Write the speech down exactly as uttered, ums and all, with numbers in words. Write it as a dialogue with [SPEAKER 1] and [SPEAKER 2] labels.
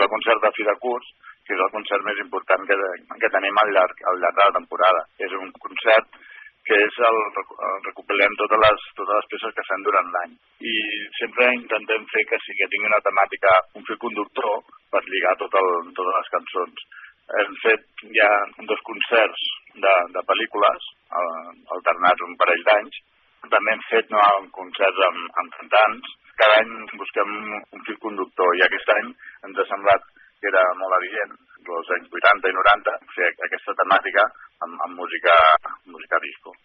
[SPEAKER 1] el concert de fi de curs, que és el concert més important que, que tenim al llarg, al llarg de la temporada. És un concert que és el, el recopilem totes les, totes les peces que fem durant l'any. I sempre intentem fer que sí que tingui una temàtica, un fil conductor per lligar tot el, totes les cançons. Hem fet ja dos concerts de, de pel·lícules, alternats un parell d'anys. També hem fet no, concerts amb, amb cantants. Cada any busquem un fil conductor i aquest any ens ha semblat que era molt evident, dels anys vuitanta i noranta, fer aquesta temàtica amb, amb música, música disco.